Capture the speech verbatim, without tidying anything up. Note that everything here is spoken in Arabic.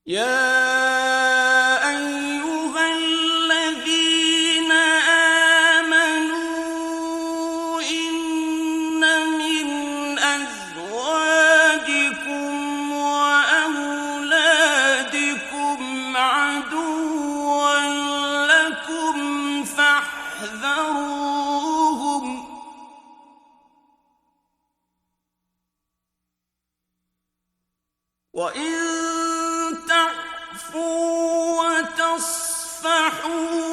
يا أيها الذين آمنوا إن من أزواجكم وأولادكم عدوا لكم فاحذروهم وإن تعفوا وتصفحوا